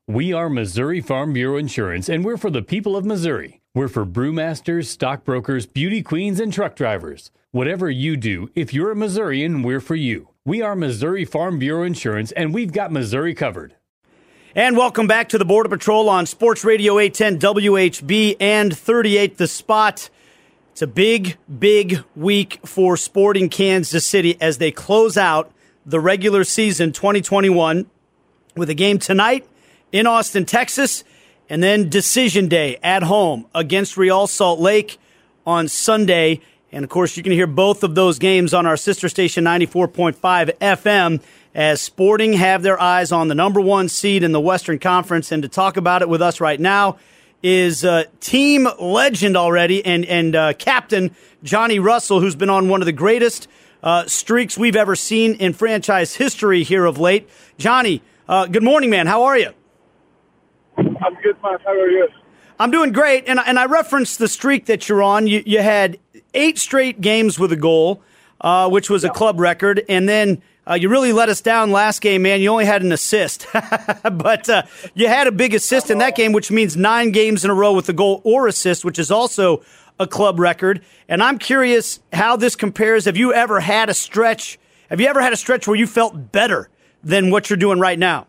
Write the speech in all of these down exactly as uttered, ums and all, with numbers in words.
We are Missouri Farm Bureau Insurance, and we're for the people of Missouri. We're for brewmasters, stockbrokers, beauty queens, and truck drivers. Whatever you do, if you're a Missourian, we're for you. We are Missouri Farm Bureau Insurance, and we've got Missouri covered. And welcome back to the Border Patrol on Sports Radio eight ten W H B and thirty-eight The Spot. It's a big, big week for Sporting Kansas City as they close out the regular season twenty twenty-one with a game tonight in Austin, Texas, and then decision day at home against Real Salt Lake on Sunday. And, of course, you can hear both of those games on our sister station ninety-four point five F M as Sporting have their eyes on the number one seed in the Western Conference. And to talk about it with us right now is uh, team legend already and, and uh, captain Johnny Russell, who's been on one of the greatest uh, streaks we've ever seen in franchise history here of late. Johnny, uh, good morning, man. How are you? I'm good, man. How are you? I'm doing great, and, and I referenced the streak that you're on. You, you had eight straight games with a goal, uh, which was yeah. a club record, and then uh, you really let us down last game, man. You only had an assist, but uh, you had a big assist in that game, which means nine games in a row with a goal or assist, which is also a club record. And I'm curious how this compares. Have you ever had a stretch? Have you ever had a stretch where you felt better than what you're doing right now?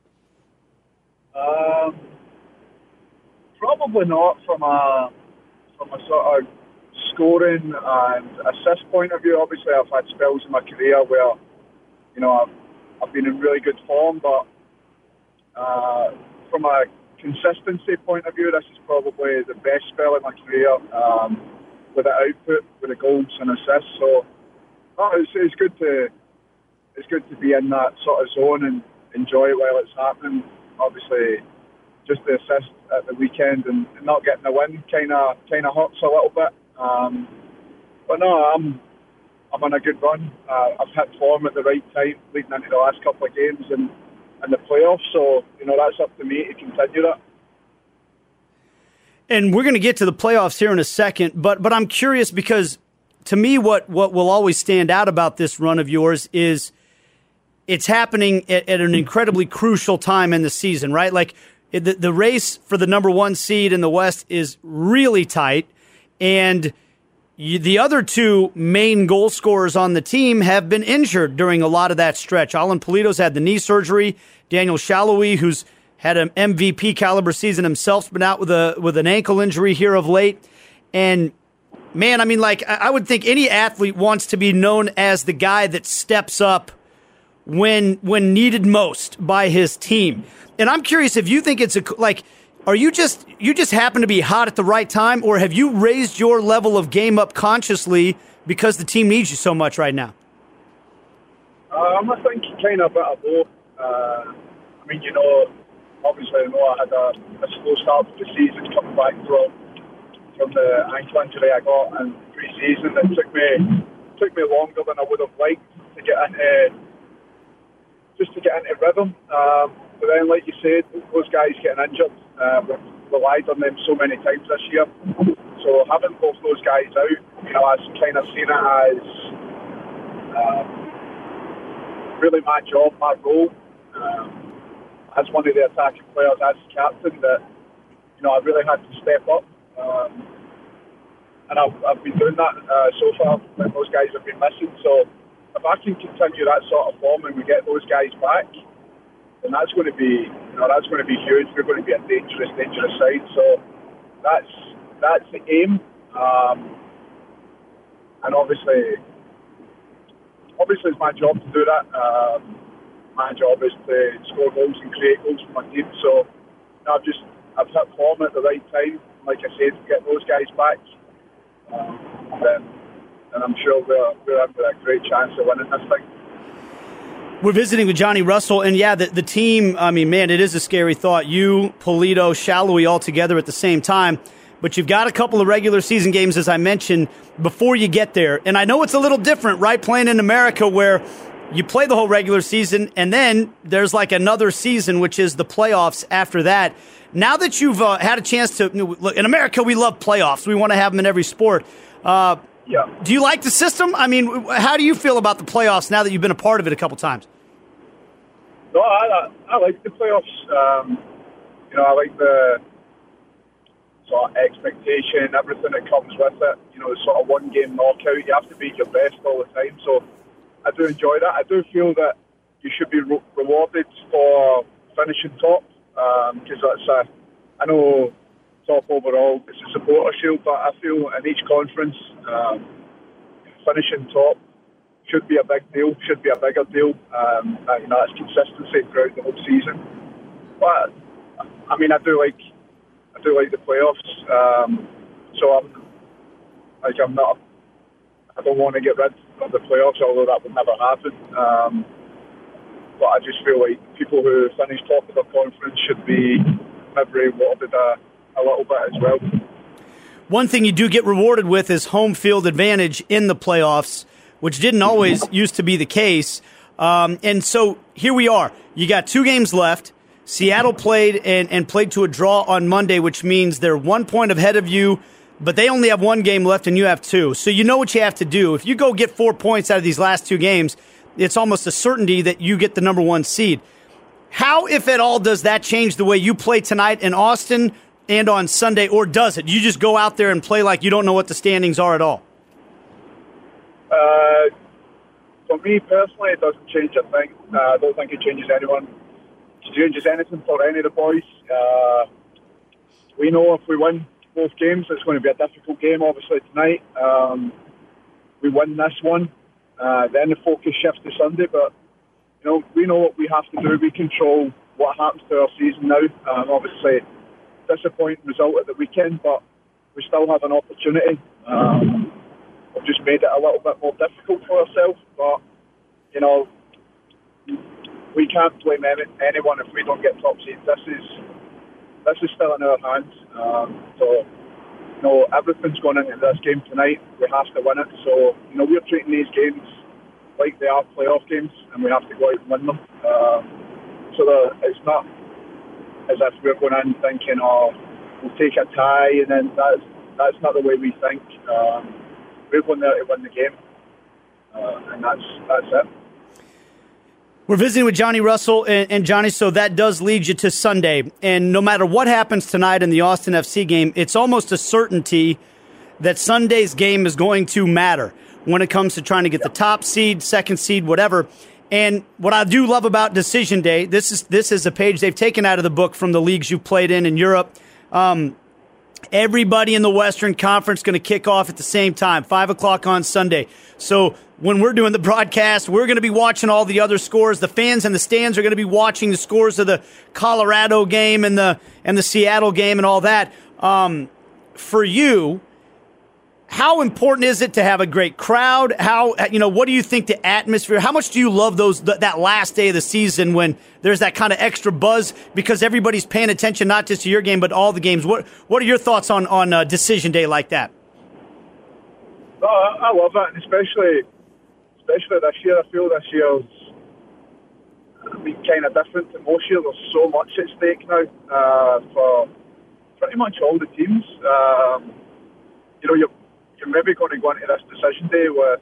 Um, probably not from a from a sort of scoring and assist point of view. Obviously, I've had spells in my career where, you know, I've, I've been in really good form, but uh, from a consistency point of view, this is probably the best spell in my career um, with the output, with the goals and assists. So, oh, it's, it's good to it's good to be in that sort of zone and enjoy it while it's happening. Obviously, just the assist at the weekend and not getting the win kind of kind of hurts a little bit. Um, but no, I'm I'm on a good run. Uh, I've hit form at the right time, leading into the last couple of games and, and the playoffs. So you know that's up to me to continue that. And we're going to get to the playoffs here in a second. But but I'm curious because to me, what what will always stand out about this run of yours is it's happening at, at an incredibly crucial time in the season, right? Like the, the race for the number one seed in the West is really tight, and you, the other two main goal scorers on the team have been injured during a lot of that stretch. Alan Pulido's had the knee surgery. Daniel Shalhoub, who's had an M V P caliber season himself, has been out with a with an ankle injury here of late. And man, I mean, like I would think any athlete wants to be known as the guy that steps up when when needed most by his team. And I'm curious if you think it's a like, are you just you just happen to be hot at the right time, or have you raised your level of game up consciously because the team needs you so much right now? Um, I think kind of a bit of both. Uh, I mean, you know, obviously I know I had a, a slow start to the season coming back from from the ankle injury I got in pre-season. It took me took me longer than I would have liked to get into just to get into rhythm. Um, but then, like you said, those guys getting injured, uh, we've relied on them so many times this year. So having both those guys out, you know, I've kind of seen it as um, really my job, my role, um, as one of the attacking players, as captain, that, you know, I really had to step up. Um, and I've, I've been doing that uh, so far when those guys have been missing. So if I can continue that sort of form and we get those guys back, then that's going to be, you know, that's going to be huge. We're going to be a dangerous, dangerous side. So that's that's the aim. Um, and obviously, obviously it's my job to do that. Um, my job is to score goals and create goals for my team. So you know, I've just I've hit form at the right time. Like I said, to get those guys back, um, then, and I'm sure we're we're in with a great chance of winning this thing. We're visiting with Johnny Russell, and yeah, the, the team, I mean, man, it is a scary thought. You, Pulido, Shalhoub all together at the same time, but you've got a couple of regular season games, as I mentioned, before you get there. And I know it's a little different, right, playing in America where you play the whole regular season, and then there's like another season, which is the playoffs after that. Now that you've uh, had a chance to, look, in America, we love playoffs. We want to have them in every sport. Uh, Yeah. Do you like the system? I mean, how do you feel about the playoffs now that you've been a part of it a couple times? No, I, I like the playoffs. Um, You know, I like the sort of expectation, everything that comes with it. You know, the sort of one-game knockout. You have to be at your best all the time. So I do enjoy that. I do feel that you should be re- rewarded for finishing top, because um, that's a, I know top overall, it's a supporter shield, but I feel in each conference, um, finishing top should be a big deal, should be a bigger deal. Um, uh, you know, it's consistency throughout the whole season. But I mean, I do like, I do like the playoffs. Um, so I'm, like, I'm not, I don't want to get rid of the playoffs, although that would never happen. Um, but I just feel like people who finish top of the conference should be maybe rewarded a, a little bit as well. One thing you do get rewarded with is home field advantage in the playoffs, which didn't always used to be the case. Um, and so here we are. You got two games left. Seattle played and, and played to a draw on Monday, which means they're one point ahead of you, but they only have one game left and you have two. So you know what you have to do. If you go get four points out of these last two games, it's almost a certainty that you get the number one seed. How, if at all, does that change the way you play tonight in Austin and on Sunday, or does it? You just go out there and play like you don't know what the standings are at all? Uh, for me personally, it doesn't change a thing. Uh, I don't think it changes anyone. It changes anything for any of the boys. Uh, we know if we win both games, it's going to be a difficult game, obviously, tonight. Um, we win this one, uh, then the focus shifts to Sunday, but you know, we know what we have to do. We control what happens to our season now. Um, obviously, disappointing result at the weekend, but we still have an opportunity. Um, we've just made it a little bit more difficult for ourselves, but you know, we can't blame any, anyone if we don't get top seed. This is this is still in our hands. Um, so, you know, everything's going into this game tonight. We have to win it. So, you know, we're treating these games like they are playoff games, and we have to go out and win them. Um, so that it's not as if we're going in thinking, oh, we'll take a tie, and then that's that's not the way we think. Um, we're going there to win the game, uh, and that's that's it. We're visiting with Johnny Russell, and, and Johnny, so that does lead you to Sunday. And no matter what happens tonight in the Austin F C game, it's almost a certainty that Sunday's game is going to matter when it comes to trying to get the top seed, second seed, whatever. And what I do love about Decision Day, this is this is a page they've taken out of the book from the leagues you've played in in Europe. Um, everybody in the Western Conference going to kick off at the same time, five o'clock on Sunday. So when we're doing the broadcast, we're going to be watching all the other scores. The fans in the stands are going to be watching the scores of the Colorado game and the and the Seattle game and all that. Um, for you, how important is it to have a great crowd? How, you know, what do you think the atmosphere, how much do you love those th- that last day of the season when there's that kind of extra buzz because everybody's paying attention not just to your game but all the games? What what are your thoughts on, on uh, Decision Day like that? No, I, I love it, and especially, especially this year. I feel this year's been kind of different to most years. There's so much at stake now uh, for pretty much all the teams. Um, you know, you're You're maybe going to go into this Decision Day with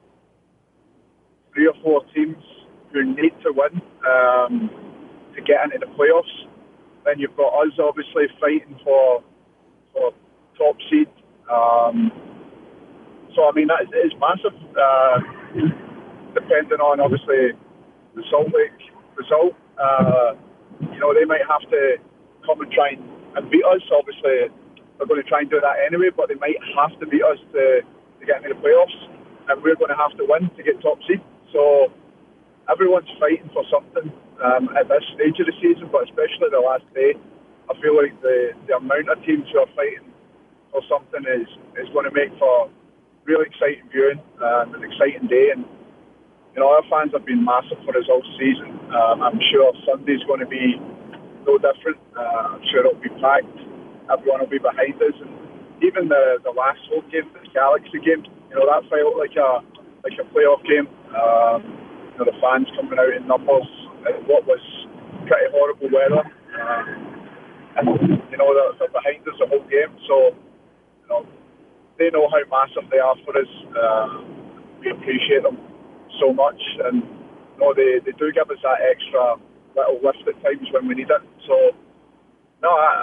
three or four teams who need to win um, to get into the playoffs. Then you've got us obviously fighting for for top seed. Um, so I mean that is, is massive. Uh, depending on obviously the Salt Lake result, uh, you know they might have to come and try and, and beat us. Obviously, they're going to try and do that anyway, but they might have to beat us to, to get into the playoffs, and we're going to have to win to get top seed. So everyone's fighting for something um, at this stage of the season, but especially the last day. I feel like the, the amount of teams who are fighting for something is, is going to make for really exciting viewing, um, an exciting day. And you know, our fans have been massive for us all season. Um, I'm sure Sunday's going to be no different. Uh, I'm sure it'll be packed. Everyone will be behind us, and even the, the last home game, the Galaxy game, you know, that felt like a like a playoff game. Um, you know, the fans coming out in numbers in what was pretty horrible weather, um, and you know they're, they're behind us the whole game. So you know they know how massive they are for us. Uh, we appreciate them so much, and you know they, they do give us that extra little lift at times when we need it. So. No,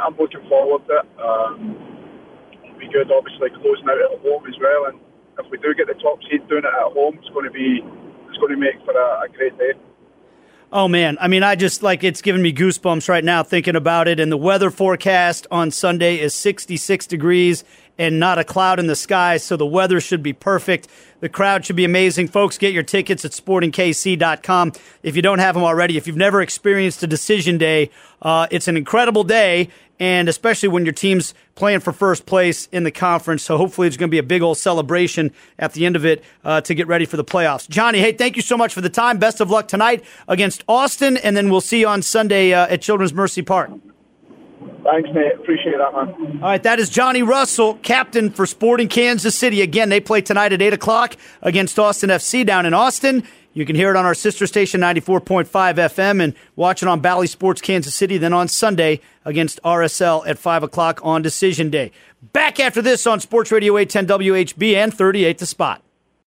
I'm looking forward to it. Um, it'll be good, obviously, closing out at home as well. And if we do get the top seed doing it at home, it's going to be it's going to make for a, a great day. Oh, man. I mean, I just, like, it's giving me goosebumps right now thinking about it. And the weather forecast on Sunday is sixty-six degrees and not a cloud in the sky, so the weather should be perfect. The crowd should be amazing. Folks, get your tickets at sporting k c dot com if you don't have them already. If you've never experienced a decision day, uh, it's an incredible day, and especially when your team's playing for first place in the conference. So hopefully it's going to be a big old celebration at the end of it uh, to get ready for the playoffs. Johnny, hey, thank you so much for the time. Best of luck tonight against Austin, and then we'll see you on Sunday uh, at Children's Mercy Park. Thanks, Nate. Appreciate that, man. All right, that is Johnny Russell, captain for Sporting Kansas City. Again, they play tonight at eight o'clock against Austin F C down in Austin. You can hear it on our sister station, ninety-four point five F M, and watch it on Bally Sports Kansas City, then on Sunday against R S L at five o'clock on Decision Day. Back after this on Sports Radio eight ten W H B and thirty-eight The Spot.